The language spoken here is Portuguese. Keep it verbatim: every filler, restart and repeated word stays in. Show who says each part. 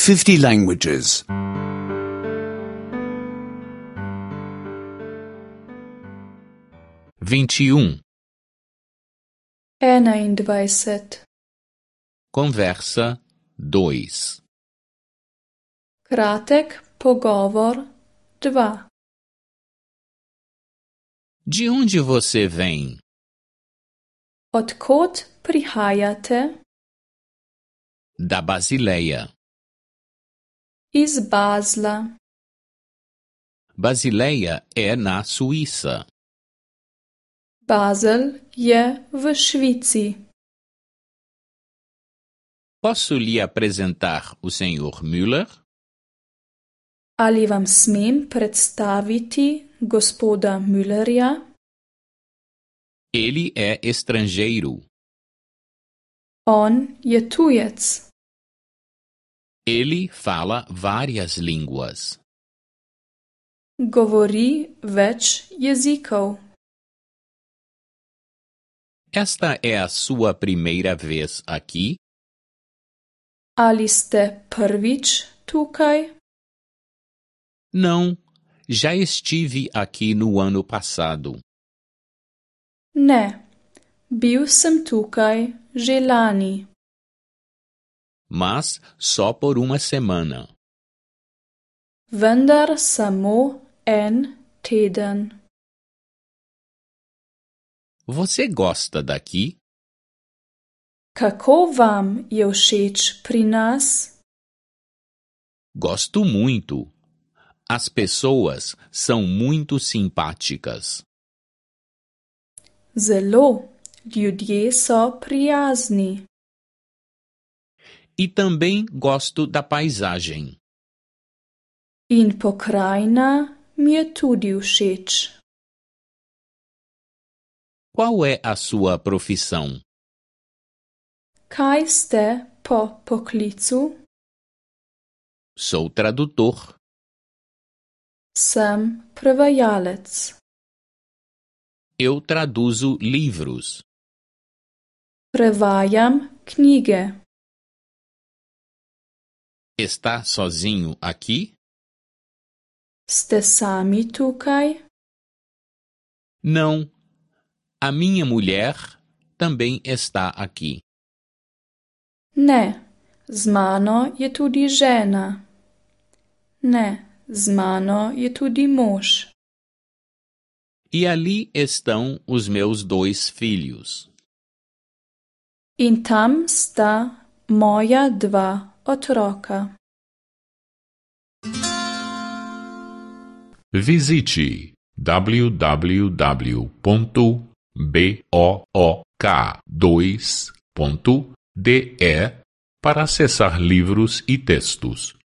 Speaker 1: fifty languages.
Speaker 2: vinte e um.
Speaker 3: enaindvajset.
Speaker 2: Conversa dois.
Speaker 3: Kratek pogovor dva.
Speaker 2: De onde você vem?
Speaker 3: Od kod prihajate?
Speaker 2: Da Basileia.
Speaker 3: Iz Basla.
Speaker 2: Basileia é na Suíça.
Speaker 3: Basel je v Švici.
Speaker 2: Posso lhe apresentar o senhor Müller?
Speaker 3: Ali vam smem predstaviti gospoda Müllerja?
Speaker 2: Ele é estrangeiro.
Speaker 3: On je tujec.
Speaker 2: Ele fala várias línguas.
Speaker 3: Govori več jezikov.
Speaker 2: Esta é a sua primeira vez aqui?
Speaker 3: Ali ste prvič tukaj?
Speaker 2: Não, já estive aqui no ano passado.
Speaker 3: Ne, bil sem tukaj že lani.
Speaker 2: Mas só por uma semana.
Speaker 3: Vendar samo en teden.
Speaker 2: Você gosta daqui?
Speaker 3: Kako vam je všeč pri nas?
Speaker 2: Gosto muito. As pessoas são muito simpáticas.
Speaker 3: Zelo, ljudje so prijazni.
Speaker 2: E também gosto da paisagem.
Speaker 3: In pokrajina mi je tudi všeč.
Speaker 2: Qual é a sua profissão?
Speaker 3: Kaj ste po poklicu?
Speaker 2: Sou tradutor.
Speaker 3: Sem prevajalec.
Speaker 2: Eu traduzo livros.
Speaker 3: Prevajam knjige.
Speaker 2: Está sozinho aqui?
Speaker 3: Ste sami tukaj?
Speaker 2: Não. A minha mulher também está aqui.
Speaker 3: Ne, z mano je tudi žena. Ne, z mano je tudi mož.
Speaker 2: E ali estão os meus dois filhos.
Speaker 3: In tam sta moja dva otroka.
Speaker 4: Visite w w w ponto book dois ponto de para acessar livros e textos.